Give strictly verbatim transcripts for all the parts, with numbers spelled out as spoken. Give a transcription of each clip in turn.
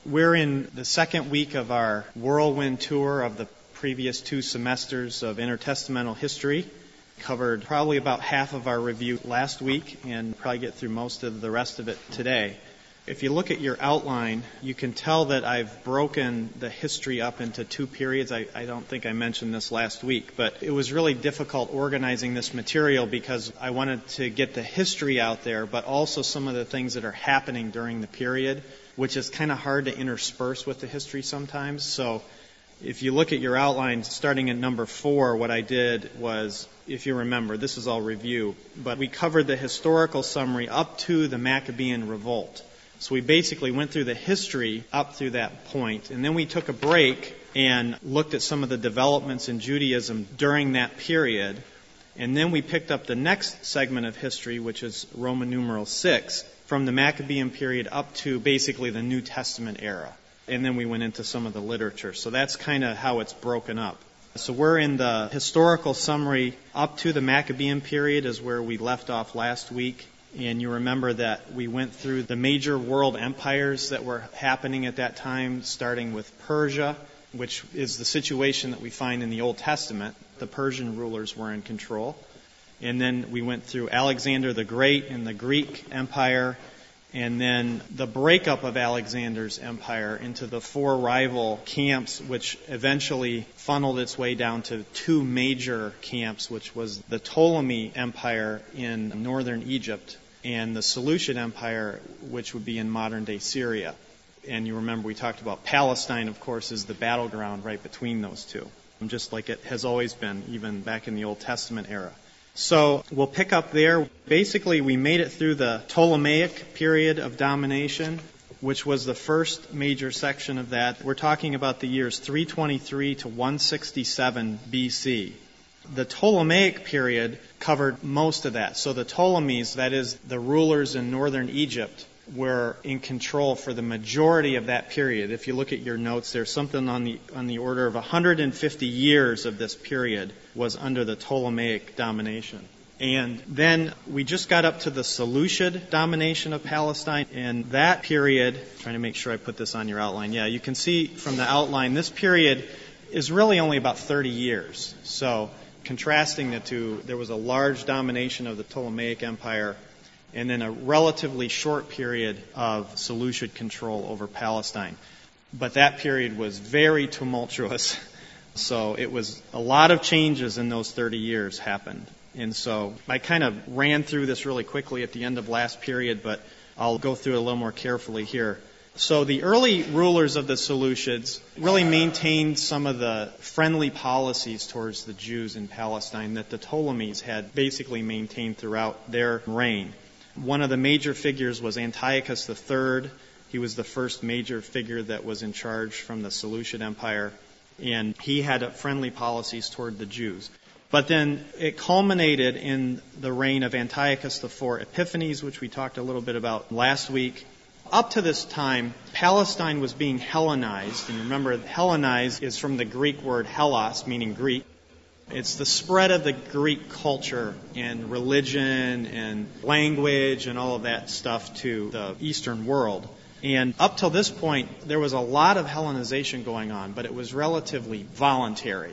We're in the second week of our whirlwind tour of the previous two semesters of intertestamental history. Covered probably about half of our review last week and probably get through most of the rest of it today. If you look at your outline, you can tell that I've broken the history up into two periods. I, I don't think I mentioned this last week, but it was really difficult organizing this material because I wanted to get the history out there, but also some of the things that are happening during the period, which is kind of hard to intersperse with the history sometimes. So if you look at your outline, starting at number four, what I did was, if you remember, this is all review, but we covered the historical summary up to the Maccabean Revolt. So we basically went through the history up through that point, and then we took a break and looked at some of the developments in Judaism during that period, and then we picked up the next segment of history, which is Roman numeral six, from the Maccabean period up to basically the New Testament era. And then we went into some of the literature. So that's kind of how it's broken up. So we're in the historical summary up to the Maccabean period is where we left off last week. And you remember that we went through the major world empires that were happening at that time, starting with Persia, which is the situation that we find in the Old Testament. The Persian rulers were in control. And then we went through Alexander the Great and the Greek Empire, and then the breakup of Alexander's empire into the four rival camps, which eventually funneled its way down to two major camps, which was the Ptolemy Empire in northern Egypt and the Seleucid Empire, which would be in modern-day Syria. And you remember we talked about Palestine, of course, is the battleground right between those two, just like it has always been, even back in the Old Testament era. So we'll pick up there. Basically, we made it through the Ptolemaic period of domination, which was the first major section of that. We're talking about the years three twenty-three to one sixty-seven B C. The Ptolemaic period covered most of that. So the Ptolemies, that is the rulers in northern Egypt, were in control for the majority of that period. If you look at your notes, there's something on the on the order of one hundred fifty years of this period was under the Ptolemaic domination. And then we just got up to the Seleucid domination of Palestine. And that period, trying to make sure I put this on your outline. Yeah, you can see from the outline, this period is really only about thirty years. So contrasting the two, there was a large domination of the Ptolemaic Empire and then a relatively short period of Seleucid control over Palestine. But that period was very tumultuous. So it was a lot of changes in those thirty years happened. And so I kind of ran through this really quickly at the end of last period, but I'll go through it a little more carefully here. So the early rulers of the Seleucids really maintained some of the friendly policies towards the Jews in Palestine that the Ptolemies had basically maintained throughout their reign. One of the major figures was Antiochus the Third. He was the first major figure that was in charge from the Seleucid Empire, and he had friendly policies toward the Jews. But then it culminated in the reign of Antiochus the Fourth Epiphanes, which we talked a little bit about last week. Up to this time, Palestine was being Hellenized, and remember, Hellenized is from the Greek word Hellas, meaning Greek. It's the spread of the Greek culture and religion and language and all of that stuff to the Eastern world. And up till this point, there was a lot of Hellenization going on, but it was relatively voluntary.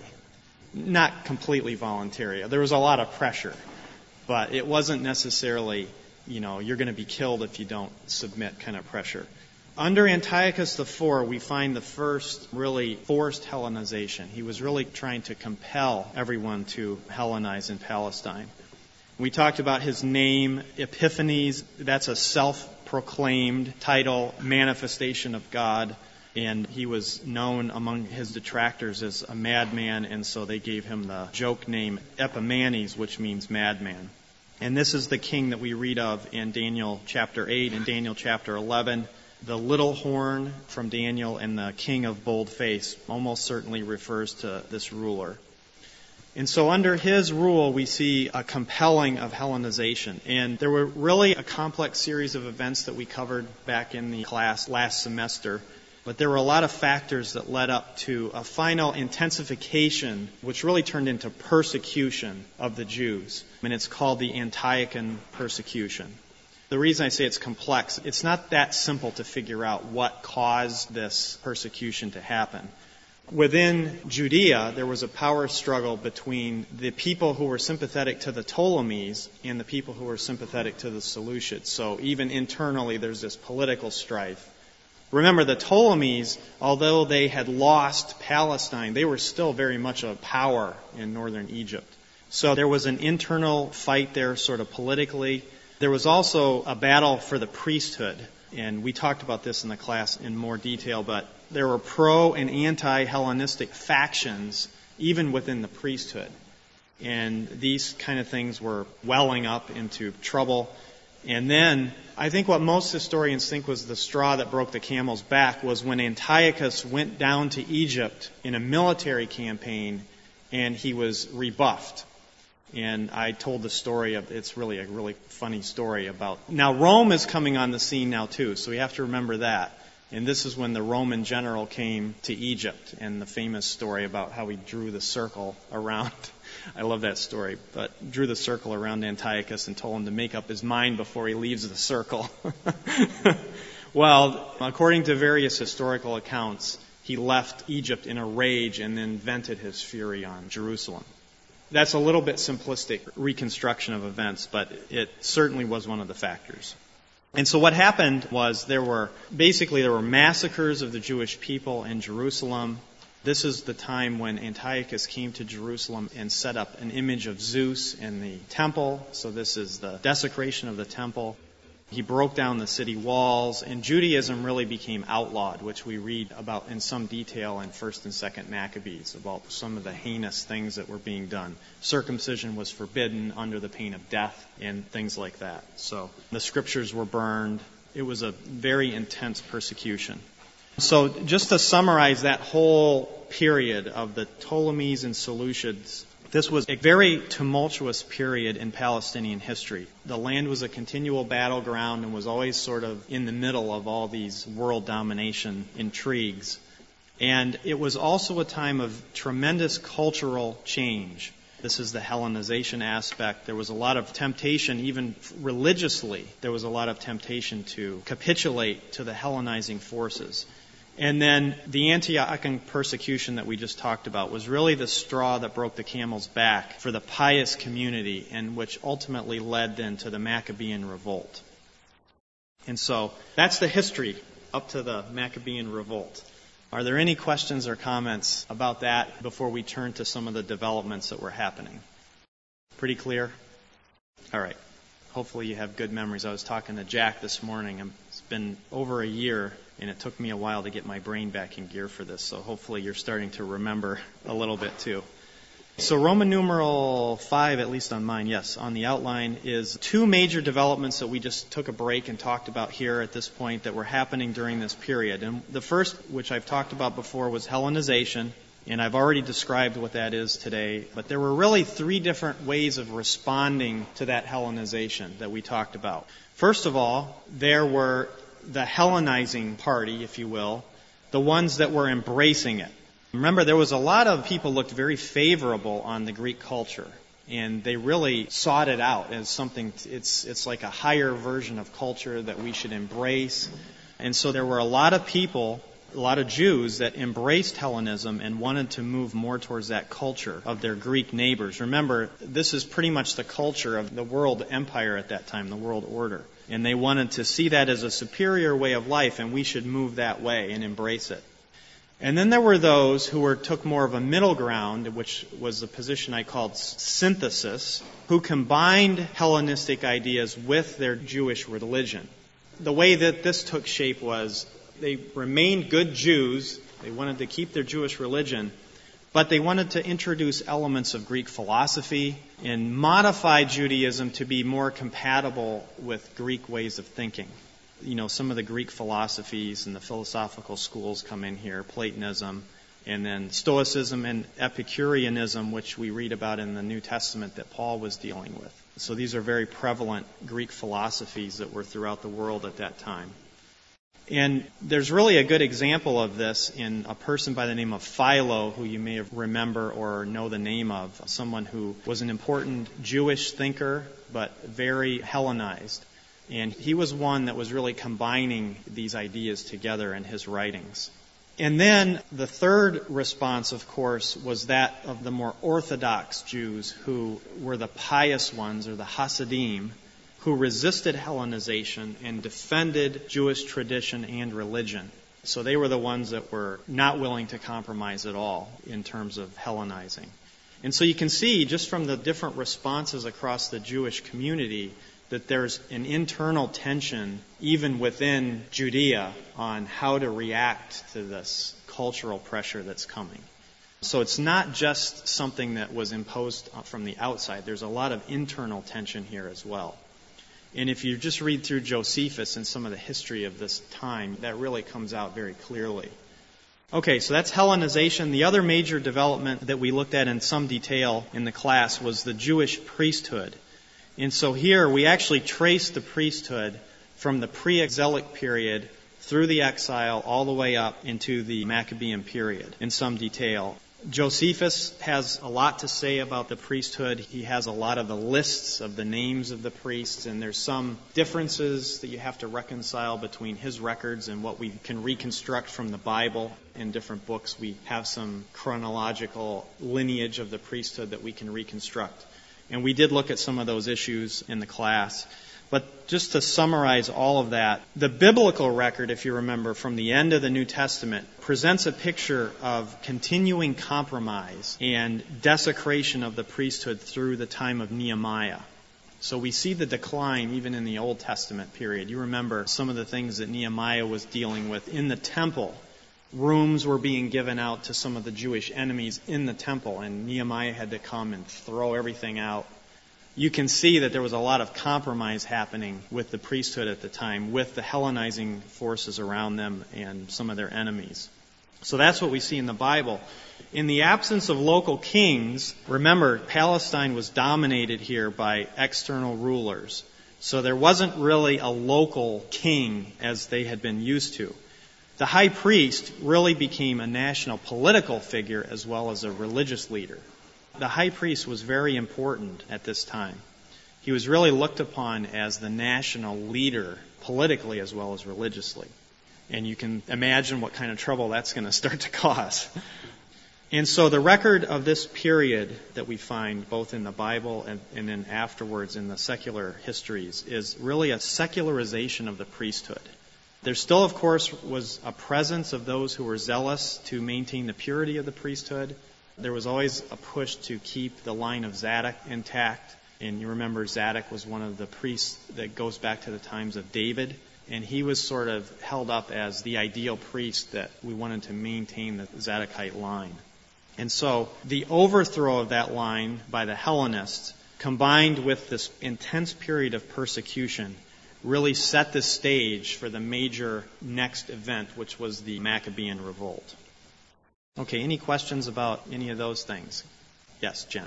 Not completely voluntary. There was a lot of pressure, but it wasn't necessarily, you know, you're going to be killed if you don't submit kind of pressure. Under Antiochus the Fourth, we find the first really forced Hellenization. He was really trying to compel everyone to Hellenize in Palestine. We talked about his name, Epiphanes. That's a self-proclaimed title, manifestation of God. And he was known among his detractors as a madman, and so they gave him the joke name Epimanes, which means madman. And this is the king that we read of in Daniel chapter eight and Daniel chapter eleven. The little horn from Daniel and the king of bold face almost certainly refers to this ruler. And so under his rule, we see a compelling of Hellenization. And there were really a complex series of events that we covered back in the class last semester. But there were a lot of factors that led up to a final intensification, which really turned into persecution of the Jews. And it's called the Antiochian persecution. The reason I say it's complex, it's not that simple to figure out what caused this persecution to happen. Within Judea, there was a power struggle between the people who were sympathetic to the Ptolemies and the people who were sympathetic to the Seleucids. So even internally, there's this political strife. Remember, the Ptolemies, although they had lost Palestine, they were still very much a power in northern Egypt. So there was an internal fight there, sort of politically. There was also a battle for the priesthood. And we talked about this in the class in more detail, but there were pro- and anti-Hellenistic factions even within the priesthood. And these kind of things were welling up into trouble. And then I think what most historians think was the straw that broke the camel's back was when Antiochus went down to Egypt in a military campaign and he was rebuffed. And I told the story of, it's really a really funny story about, now Rome is coming on the scene now too, so we have to remember that. And this is when the Roman general came to Egypt, and the famous story about how he drew the circle around, I love that story, but drew the circle around Antiochus and told him to make up his mind before he leaves the circle. Well, according to various historical accounts, he left Egypt in a rage and then vented his fury on Jerusalem. That's a little bit simplistic reconstruction of events, but it certainly was one of the factors. And so what happened was there were, basically there were massacres of the Jewish people in Jerusalem. This is the time when Antiochus came to Jerusalem and set up an image of Zeus in the temple. So this is the desecration of the temple. He broke down the city walls, and Judaism really became outlawed, which we read about in some detail in First and Second Maccabees, about some of the heinous things that were being done. Circumcision was forbidden under the pain of death and things like that. So the scriptures were burned. It was a very intense persecution. So just to summarize that whole period of the Ptolemies and Seleucids, this was a very tumultuous period in Palestinian history. The land was a continual battleground and was always sort of in the middle of all these world domination intrigues. And it was also a time of tremendous cultural change. This is the Hellenization aspect. There was a lot of temptation, even religiously, there was a lot of temptation to capitulate to the Hellenizing forces. And then the Antiochian persecution that we just talked about was really the straw that broke the camel's back for the pious community, and which ultimately led then to the Maccabean revolt. And so that's the history up to the Maccabean revolt. Are there any questions or comments about that before we turn to some of the developments that were happening? Pretty clear? All right. Hopefully you have good memories. I was talking to Jack this morning. It's been over a year, and it took me a while to get my brain back in gear for this, so hopefully you're starting to remember a little bit too. So Roman numeral five, at least on mine, yes, on the outline, is two major developments that we just took a break and talked about here at this point that were happening during this period. And the first, which I've talked about before, was Hellenization. And I've already described what that is today. But there were really three different ways of responding to that Hellenization that we talked about. First of all, there were the Hellenizing party, if you will, the ones that were embracing it. Remember, there was a lot of people looked very favorable on the Greek culture. And they really sought it out as something, it's, it's like a higher version of culture that we should embrace. And so there were a lot of people, a lot of Jews that embraced Hellenism and wanted to move more towards that culture of their Greek neighbors. Remember, this is pretty much the culture of the world empire at that time, the world order. And they wanted to see that as a superior way of life, and we should move that way and embrace it. And then there were those who were, took more of a middle ground, which was the position I called synthesis, who combined Hellenistic ideas with their Jewish religion. The way that this took shape was they remained good Jews. They wanted to keep their Jewish religion, but they wanted to introduce elements of Greek philosophy and modify Judaism to be more compatible with Greek ways of thinking. You know, some of the Greek philosophies and the philosophical schools come in here, Platonism, and then Stoicism and Epicureanism, which we read about in the New Testament that Paul was dealing with. So these are very prevalent Greek philosophies that were throughout the world at that time. And there's really a good example of this in a person by the name of Philo, who you may remember or know the name of, someone who was an important Jewish thinker, but very Hellenized. And he was one that was really combining these ideas together in his writings. And then the third response, of course, was that of the more Orthodox Jews who were the pious ones, or the Hasidim, who resisted Hellenization and defended Jewish tradition and religion. So they were the ones that were not willing to compromise at all in terms of Hellenizing. And so you can see just from the different responses across the Jewish community that there's an internal tension even within Judea on how to react to this cultural pressure that's coming. So it's not just something that was imposed from the outside. There's a lot of internal tension here as well. And if you just read through Josephus and some of the history of this time, that really comes out very clearly. Okay, so that's Hellenization. The other major development that we looked at in some detail in the class was the Jewish priesthood. And so here we actually trace the priesthood from the pre-exilic period through the exile all the way up into the Maccabean period in some detail. Josephus has a lot to say about the priesthood. He has a lot of the lists of the names of the priests, and there's some differences that you have to reconcile between his records and what we can reconstruct from the Bible. In different books, we have some chronological lineage of the priesthood that we can reconstruct. And we did look at some of those issues in the class. But just to summarize all of that, the biblical record, if you remember, from the end of the New Testament, presents a picture of continuing compromise and desecration of the priesthood through the time of Nehemiah. So we see the decline even in the Old Testament period. You remember some of the things that Nehemiah was dealing with in the temple. Rooms were being given out to some of the Jewish enemies in the temple, and Nehemiah had to come and throw everything out. You can see that there was a lot of compromise happening with the priesthood at the time, with the Hellenizing forces around them and some of their enemies. So that's what we see in the Bible. In the absence of local kings, remember, Palestine was dominated here by external rulers. So there wasn't really a local king as they had been used to. The high priest really became a national political figure as well as a religious leader. The high priest was very important at this time. He was really looked upon as the national leader, politically as well as religiously. And you can imagine what kind of trouble that's going to start to cause. And so the record of this period that we find both in the Bible and, and then afterwards in the secular histories is really a secularization of the priesthood. There still, of course, was a presence of those who were zealous to maintain the purity of the priesthood. There was always a push to keep the line of Zadok intact. And you remember Zadok was one of the priests that goes back to the times of David. And he was sort of held up as the ideal priest that we wanted to maintain the Zadokite line. And so the overthrow of that line by the Hellenists, combined with this intense period of persecution, really set the stage for the major next event, which was the Maccabean revolt. Okay, any questions about any of those things? Yes, Jen.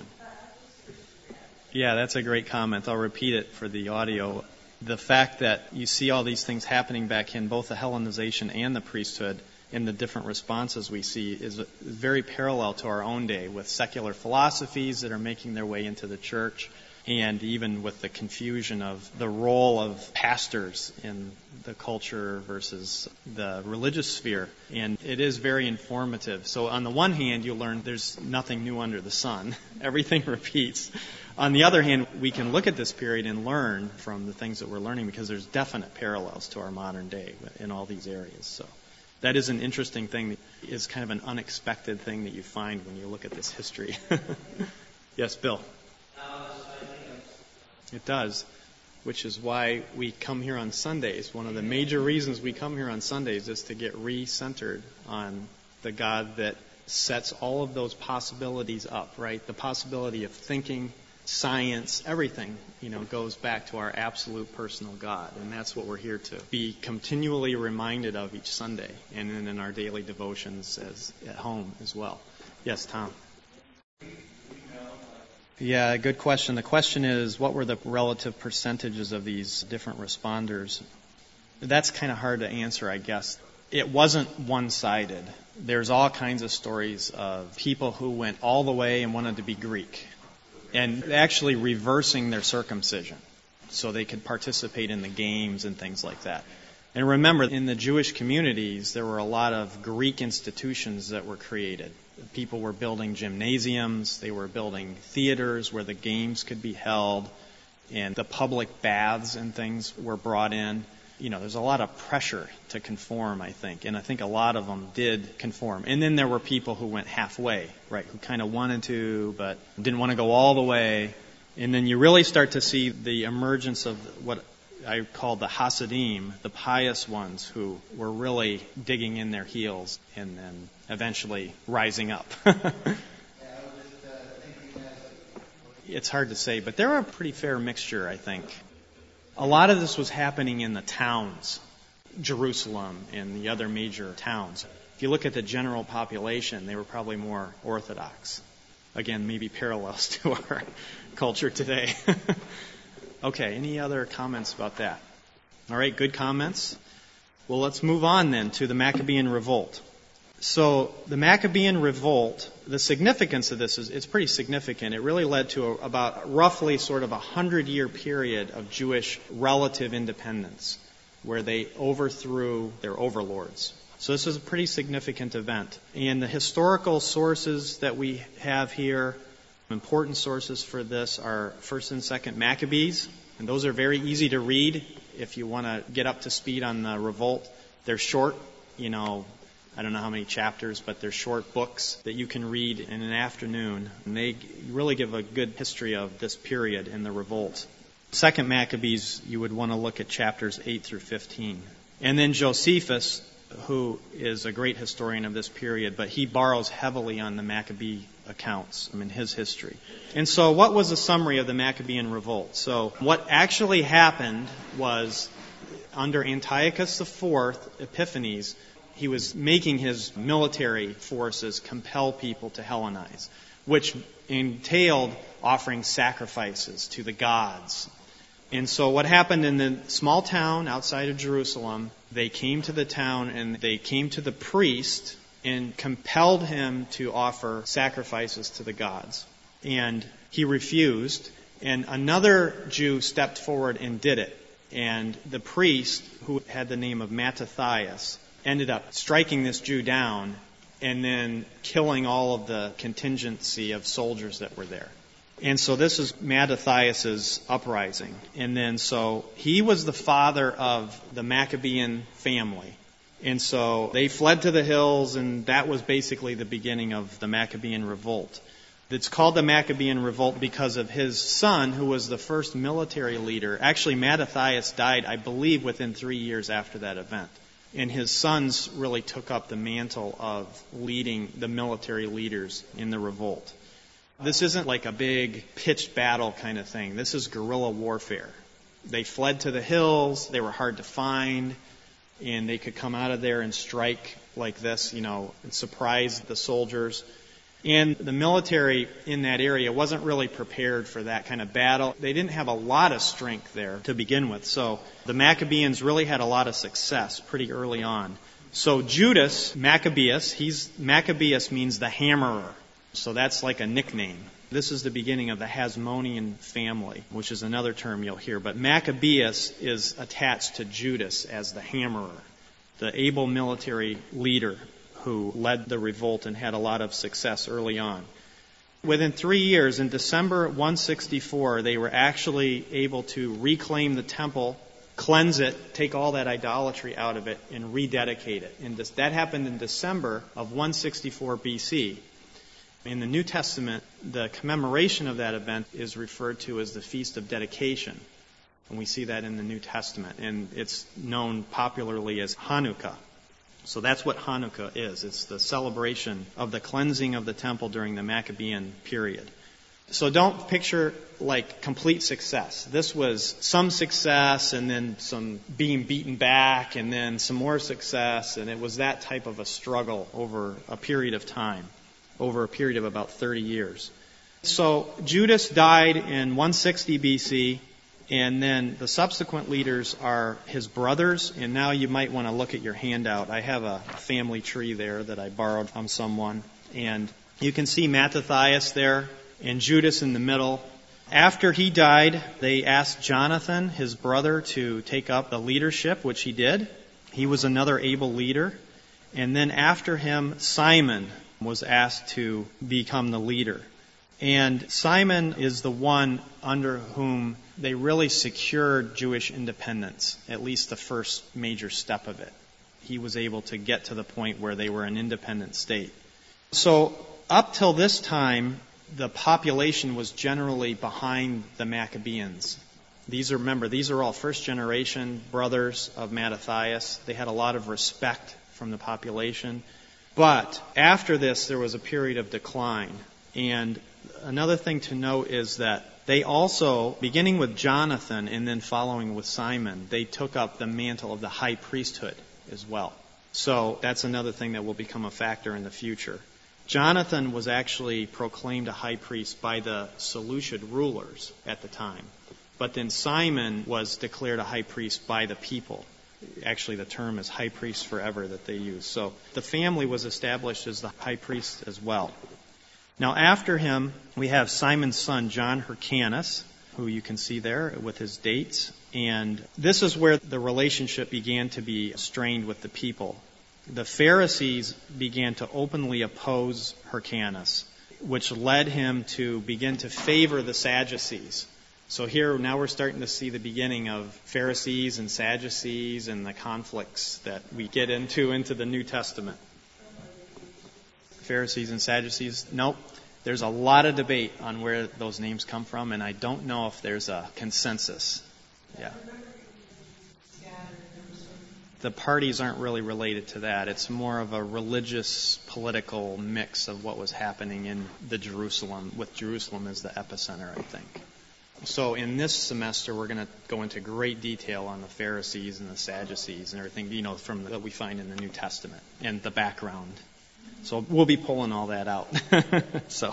Yeah, that's a great comment. I'll repeat it for the audio. The fact that you see all these things happening back in both the Hellenization and the priesthood in the different responses we see is very parallel to our own day, with secular philosophies that are making their way into the church, and even with the confusion of the role of pastors in the culture versus the religious sphere. And it is very informative. So on the one hand, you learn there's nothing new under the sun. Everything repeats. On the other hand, we can look at this period and learn from the things that we're learning, because there's definite parallels to our modern day in all these areas. So that is an interesting thing. That is kind of an unexpected thing that you find when you look at this history. Yes, Bill? It does, which is why we come here on Sundays. One of the major reasons we come here on Sundays is to get re-centered on the God that sets all of those possibilities up, right? The possibility of thinking, science, everything, you know, goes back to our absolute personal God. And that's what we're here to be continually reminded of each Sunday, and then in our daily devotions as at home as well. Yes, Tom? Yeah, good question. The question is, what were the relative percentages of these different responders? That's kind of hard to answer, I guess. It wasn't one-sided. There's all kinds of stories of people who went all the way and wanted to be Greek, and actually reversing their circumcision. so they could participate in the games and things like that. And remember, in the Jewish communities, there were a lot of Greek institutions that were created. People were building gymnasiums, they were building theaters where the games could be held, and the public baths and things were brought in. You know, there's a lot of pressure to conform, I think, and I think a lot of them did conform. And then there were people who went halfway, right, who kind of wanted to, but didn't want to go all the way. And then you really start to see the emergence of what I call the Hasidim, the pious ones who were really digging in their heels and then eventually rising up. It's hard to say, but they're a pretty fair mixture, I think. A lot of this was happening in the towns, Jerusalem and the other major towns. If you look at the general population, they were probably more Orthodox. Again, maybe parallels to our culture today. Okay, any other comments about that? All right, good comments. Well, let's move on then to the Maccabean Revolt. So the Maccabean Revolt, the significance of this is it's pretty significant. It really led to a, about roughly sort of a hundred-year period of Jewish relative independence where they overthrew their overlords. So this is a pretty significant event. And the historical sources that we have here, important sources for this are First and Second Maccabees, and those are very easy to read if you want to get up to speed on the revolt. They're short, you know, I don't know how many chapters, but they're short books that you can read in an afternoon, and they really give a good history of this period in the revolt. Second Maccabees, you would want to look at chapters eight through fifteen. And then Josephus, who is a great historian of this period, but he borrows heavily on the Maccabee accounts, I mean, his history. And so what was the summary of the Maccabean Revolt? So what actually happened was under Antiochus the Fourth, Epiphanes, he was making his military forces compel people to Hellenize, which entailed offering sacrifices to the gods. And so what happened in the small town outside of Jerusalem, they came to the town and they came to the priest and compelled him to offer sacrifices to the gods. And he refused, and another Jew stepped forward and did it. And the priest, who had the name of Mattathias, ended up striking this Jew down and then killing all of the contingency of soldiers that were there. And so this is Mattathias' uprising. And then so he was the father of the Maccabean family. And so they fled to the hills, and that was basically the beginning of the Maccabean Revolt. It's called the Maccabean Revolt because of his son, who was the first military leader. Actually, Mattathias died, I believe, within three years after that event. And his sons really took up the mantle of leading the military leaders in the revolt. This isn't like a big pitched battle kind of thing. This is guerrilla warfare. They fled to the hills. They were hard to find. And they could come out of there and strike like this, you know, and surprise the soldiers. And the military in that area wasn't really prepared for that kind of battle. They didn't have a lot of strength there to begin with. So the Maccabeans really had a lot of success pretty early on. So Judas Maccabeus, he's Maccabeus means the hammerer. So that's like a nickname. This is the beginning of the Hasmonean family, which is another term you'll hear. But Maccabeus is attached to Judas as the hammerer, the able military leader who led the revolt and had a lot of success early on. Within three years, in December one sixty-four, they were actually able to reclaim the temple, cleanse it, take all that idolatry out of it, and rededicate it. And this, that happened in December of one sixty-four B C. In the New Testament, the commemoration of that event is referred to as the Feast of Dedication. And we see that in the New Testament. And it's known popularly as Hanukkah. So that's what Hanukkah is. It's the celebration of the cleansing of the temple during the Maccabean period. So don't picture like complete success. This was some success and then some being beaten back and then some more success. And it was that type of a struggle over a period of time, over a period of about thirty years. So Judas died in one sixty B C, and then the subsequent leaders are his brothers. And now you might want to look at your handout. I have a family tree there that I borrowed from someone. And you can see Mattathias there and Judas in the middle. After he died, they asked Jonathan, his brother, to take up the leadership, which he did. He was another able leader. And then after him, Simon was asked to become the leader. And Simon is the one under whom they really secured Jewish independence, at least the first major step of it. He was able to get to the point where they were an independent state. So up till this time, the population was generally behind the Maccabeans. These are, remember, these are all first generation brothers of Mattathias. They had a lot of respect from the population. But after this, there was a period of decline. And another thing to note is that they also, beginning with Jonathan and then following with Simon, they took up the mantle of the high priesthood as well. So that's another thing that will become a factor in the future. Jonathan was actually proclaimed a high priest by the Seleucid rulers at the time. But then Simon was declared a high priest by the people. Actually, the term is high priest forever that they use. So the family was established as the high priest as well. Now after him, we have Simon's son, John Hyrcanus, who you can see there with his dates. And this is where the relationship began to be strained with the people. The Pharisees began to openly oppose Hyrcanus, which led him to begin to favor the Sadducees. So here, now we're starting to see the beginning of Pharisees and Sadducees and the conflicts that we get into into the New Testament. Pharisees and Sadducees? Nope. There's a lot of debate on where those names come from, and I don't know if there's a consensus. Yeah. The parties aren't really related to that. It's more of a religious, political mix of what was happening in the Jerusalem, with Jerusalem as the epicenter, I think. So in this semester, we're going to go into great detail on the Pharisees and the Sadducees and everything, you know, from what we find in the New Testament and the background. So we'll be pulling all that out. so,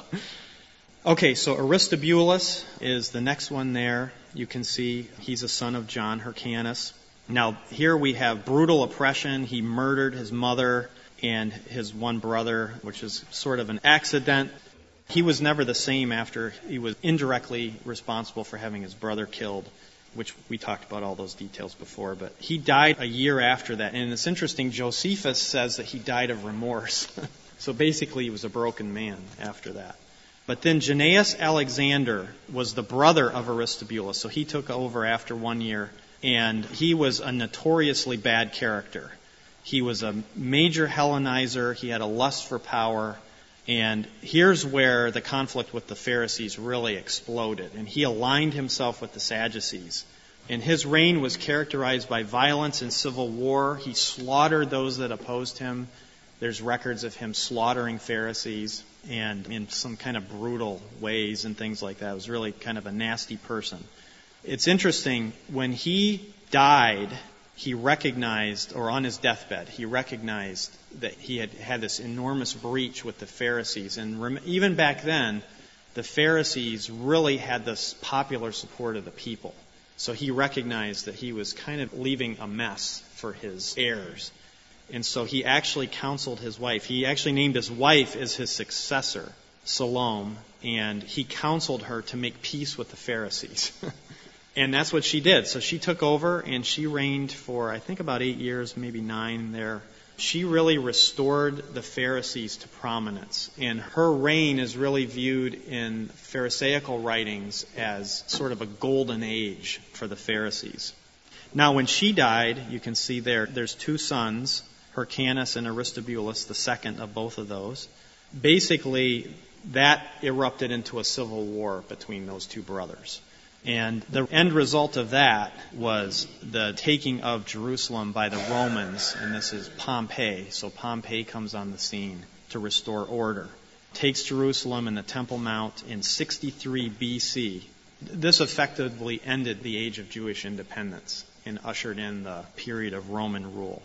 okay, so Aristobulus is the next one there. You can see he's a son of John Hyrcanus. Now, here we have brutal oppression. He murdered his mother and his one brother, which is sort of an accident. He was never the same after he was indirectly responsible for having his brother killed, which we talked about all those details before. But he died a year after that. And it's interesting, Josephus says that he died of remorse. So basically he was a broken man after that. But then Jannaeus Alexander was the brother of Aristobulus. So he took over after one year. And he was a notoriously bad character. He was a major Hellenizer. He had a lust for power. And here's where the conflict with the Pharisees really exploded. And he aligned himself with the Sadducees. And his reign was characterized by violence and civil war. He slaughtered those that opposed him. There's records of him slaughtering Pharisees and in some kind of brutal ways and things like that. It was really kind of a nasty person. It's interesting, when he died, he recognized, or on his deathbed, he recognized that he had had this enormous breach with the Pharisees. And rem- even back then, the Pharisees really had this popular support of the people. So he recognized that he was kind of leaving a mess for his heirs. And so he actually counseled his wife. He actually named his wife as his successor, Salome, and he counseled her to make peace with the Pharisees. And that's what she did. So she took over and she reigned for, I think, about eight years, maybe nine there. She really restored the Pharisees to prominence. And her reign is really viewed in Pharisaical writings as sort of a golden age for the Pharisees. Now, when she died, you can see there, there's two sons, Hyrcanus and Aristobulus, the second of both of those. Basically, that erupted into a civil war between those two brothers. And the end result of that was the taking of Jerusalem by the Romans, and this is Pompey. So Pompey comes on the scene to restore order. Takes Jerusalem and the Temple Mount in sixty-three B C. This effectively ended the age of Jewish independence and ushered in the period of Roman rule.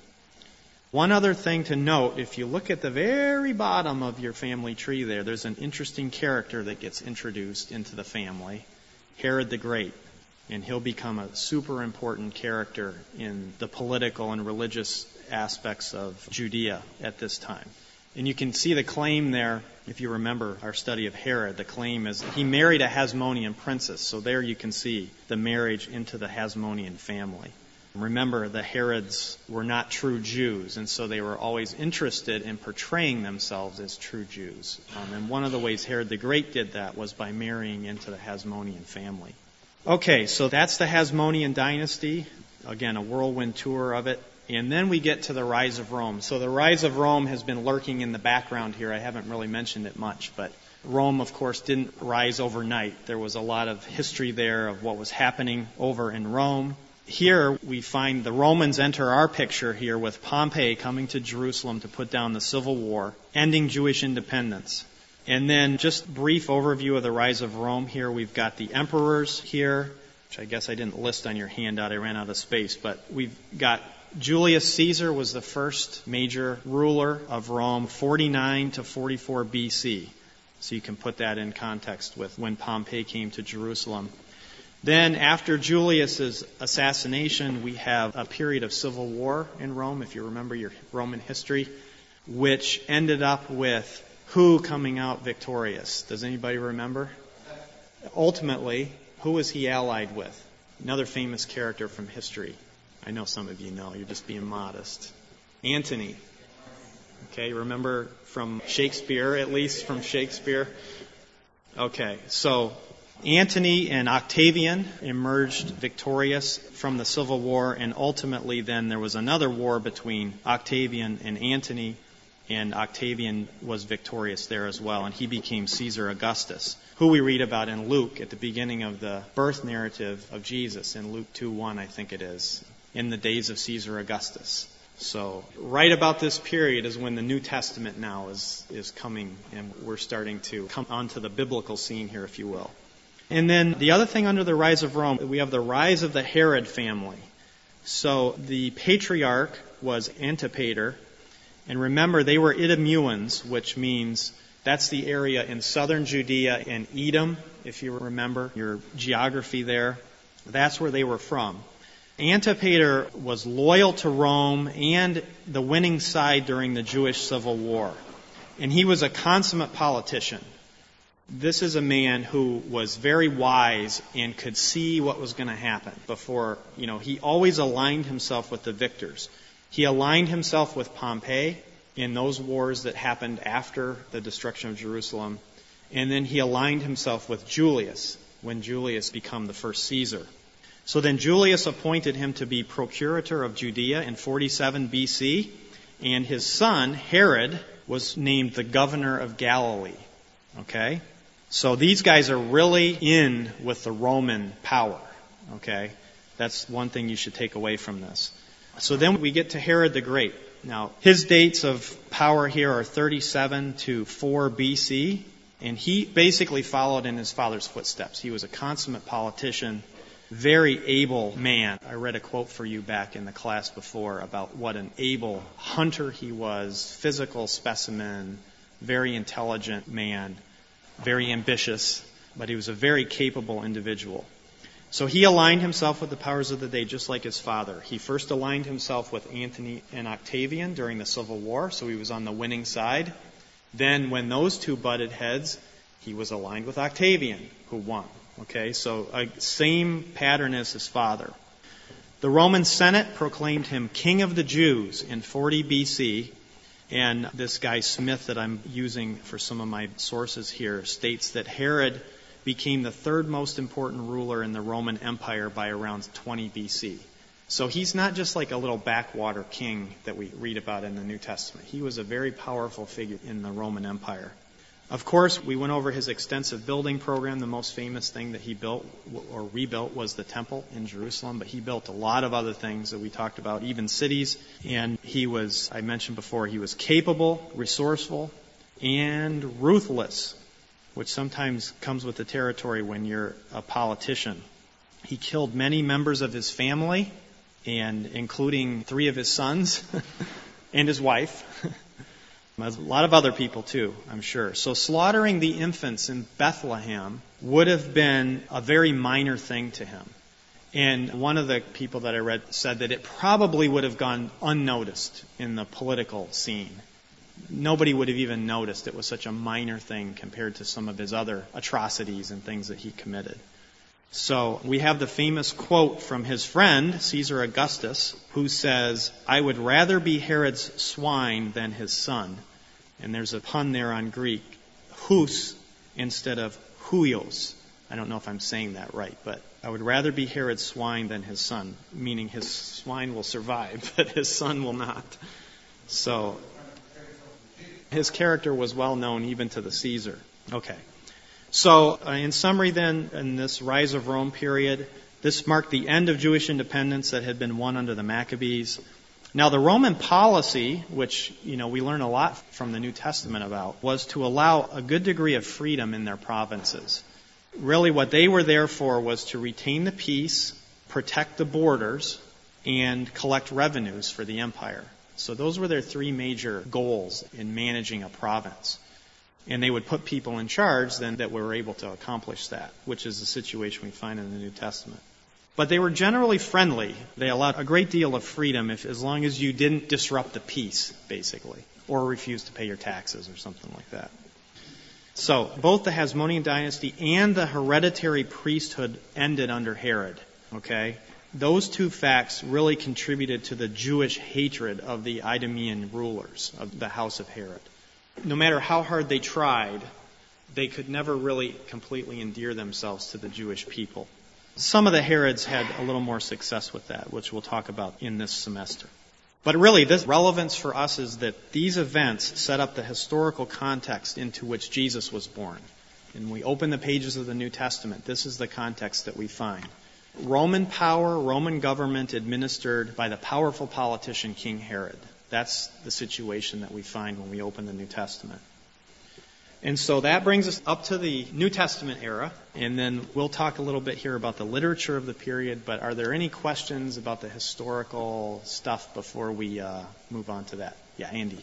One other thing to note, if you look at the very bottom of your family tree there, there's an interesting character that gets introduced into the family. Herod the Great, and he'll become a super important character in the political and religious aspects of Judea at this time. And you can see the claim there, if you remember our study of Herod. The claim is he married a Hasmonean princess. So there you can see the marriage into the Hasmonean family. Remember, the Herods were not true Jews, and so they were always interested in portraying themselves as true Jews. Um, and one of the ways Herod the Great did that was by marrying into the Hasmonean family. Okay, so that's the Hasmonean dynasty. Again, a whirlwind tour of it. And then we get to the rise of Rome. So the rise of Rome has been lurking in the background here. I haven't really mentioned it much, but Rome, of course, didn't rise overnight. There was a lot of history there of what was happening over in Rome. Here we find the Romans enter our picture here with Pompey coming to Jerusalem to put down the civil war, ending Jewish independence. And then just brief overview of the rise of Rome here. We've got the emperors here, which I guess I didn't list on your handout. I ran out of space. But we've got Julius Caesar was the first major ruler of Rome, forty-nine to forty-four B C. So you can put that in context with when Pompey came to Jerusalem. Then after Julius's assassination, we have a period of civil war in Rome, if you remember your Roman history, which ended up with who coming out victorious? Does anybody remember? Ultimately, who was he allied with? Another famous character from history. I know some of you know, you're just being modest. Antony. Okay, remember from Shakespeare, at least from Shakespeare? Okay, so Antony and Octavian emerged victorious from the civil war, and ultimately then there was another war between Octavian and Antony, and Octavian was victorious there as well, and he became Caesar Augustus, who we read about in Luke at the beginning of the birth narrative of Jesus, in Luke two one, I think it is, in the days of Caesar Augustus. So right about this period is when the New Testament now is, is coming, and we're starting to come onto the biblical scene here, if you will. And then the other thing under the rise of Rome, we have the rise of the Herod family. So the patriarch was Antipater. And remember, they were Idumeans, which means that's the area in southern Judea and Edom, if you remember your geography there. That's where they were from. Antipater was loyal to Rome and the winning side during the Jewish Civil War. And he was a consummate politician. This is a man who was very wise and could see what was going to happen before, you know, he always aligned himself with the victors. He aligned himself with Pompey in those wars that happened after the destruction of Jerusalem. And then he aligned himself with Julius when Julius became the first Caesar. So then Julius appointed him to be procurator of Judea in forty-seven B C, and his son, Herod, was named the governor of Galilee. Okay? So these guys are really in with the Roman power. Okay? That's one thing you should take away from this. So then we get to Herod the Great. Now, his dates of power here are thirty-seven to four B C, and he basically followed in his father's footsteps. He was a consummate politician, very able man. I read a quote for you back in the class before about what an able hunter he was, physical specimen, very intelligent man, very ambitious, but he was a very capable individual. So he aligned himself with the powers of the day just like his father. He first aligned himself with Antony and Octavian during the Civil War, so he was on the winning side. Then when those two butted heads, he was aligned with Octavian, who won. Okay, so a same pattern as his father. The Roman Senate proclaimed him King of the Jews in forty B C, and this guy Smith that I'm using for some of my sources here states that Herod became the third most important ruler in the Roman Empire by around twenty B C. So he's not just like a little backwater king that we read about in the New Testament. He was a very powerful figure in the Roman Empire. Of course, we went over his extensive building program. The most famous thing that he built or rebuilt was the temple in Jerusalem, but he built a lot of other things that we talked about, even cities. And he was, I mentioned before, he was capable, resourceful, and ruthless, which sometimes comes with the territory when you're a politician. He killed many members of his family, and including three of his sons and his wife. A lot of other people too, I'm sure. So slaughtering the infants in Bethlehem would have been a very minor thing to him. And one of the people that I read said that it probably would have gone unnoticed in the political scene. nobody would have even noticed. It was such a minor thing compared to some of his other atrocities and things that he committed. So we have the famous quote from his friend, Caesar Augustus, who says, "I would rather be Herod's swine than his son." And there's a pun there on Greek, hous instead of huios. I don't know if I'm saying that right, but I would rather be Herod's swine than his son, meaning his swine will survive, but his son will not. So his character was well known even to the Caesar. Okay. So uh, in summary then, in this rise of Rome period, this marked the end of Jewish independence that had been won under the Maccabees. Now the Roman policy, which you know we learn a lot from the New Testament about, was to allow a good degree of freedom in their provinces. Really what they were there for was to retain the peace, protect the borders, and collect revenues for the empire. So those were their three major goals in managing a province. And they would put people in charge then that were able to accomplish that, which is the situation we find in the New Testament. But they were generally friendly. They allowed a great deal of freedom if, as long as you didn't disrupt the peace, basically, or refuse to pay your taxes or something like that. So both the Hasmonean dynasty and the hereditary priesthood ended under Herod. Okay? Those two facts really contributed to the Jewish hatred of the Idumean rulers of the house of Herod. No matter how hard they tried, they could never really completely endear themselves to the Jewish people. Some of the Herods had a little more success with that, which we'll talk about in this semester. But really, this relevance for us is that these events set up the historical context into which Jesus was born. And we open the pages of the New Testament. This is the context that we find. Roman power, Roman government administered by the powerful politician King Herod. That's the situation that we find when we open the New Testament. And so that brings us up to the New Testament era, and then we'll talk a little bit here about the literature of the period, but are there any questions about the historical stuff before we uh, move on to that? Yeah, Andy.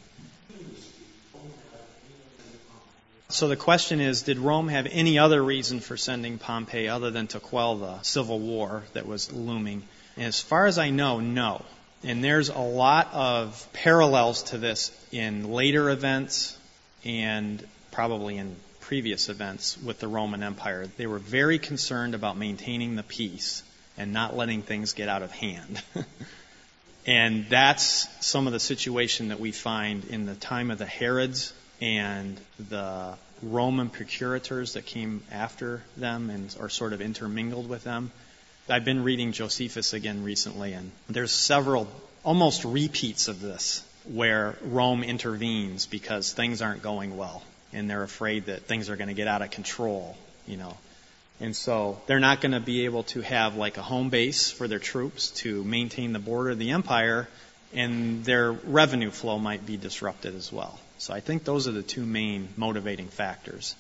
So the question is, did Rome have any other reason for sending Pompey other than to quell the civil war that was looming? And as far as I know, no. And there's a lot of parallels to this in later events and probably in previous events with the Roman Empire. They were very concerned about maintaining the peace and not letting things get out of hand. And that's some of the situation that we find in the time of the Herods and the Roman procurators that came after them and are sort of intermingled with them. I've been reading Josephus again recently, and there's several almost repeats of this where Rome intervenes because things aren't going well, and they're afraid that things are going to get out of control, you know. And so they're not going to be able to have like a home base for their troops to maintain the border of the empire, and their revenue flow might be disrupted as well. So I think those are the two main motivating factors.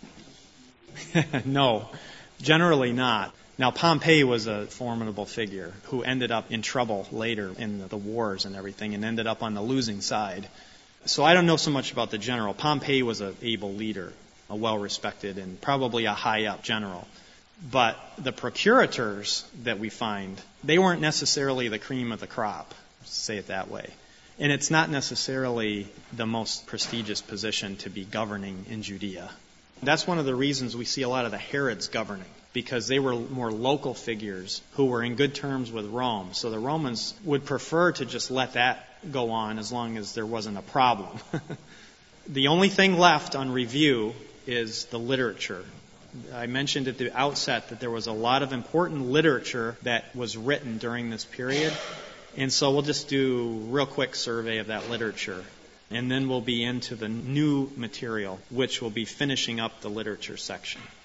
No, generally not. Now, Pompey was a formidable figure who ended up in trouble later in the wars and everything and ended up on the losing side. So I don't know so much about the general. Pompey was an able leader, a well-respected and probably a high-up general. But the procurators that we find, they weren't necessarily the cream of the crop, to say it that way. And it's not necessarily the most prestigious position to be governing in Judea. That's one of the reasons we see a lot of the Herods governing, because they were more local figures who were in good terms with Rome. So the Romans would prefer to just let that go on as long as there wasn't a problem. The only thing left on review is the literature. I mentioned at the outset that there was a lot of important literature that was written during this period. And so we'll just do a real quick survey of that literature. And then we'll be into the new material, which will be finishing up the literature section.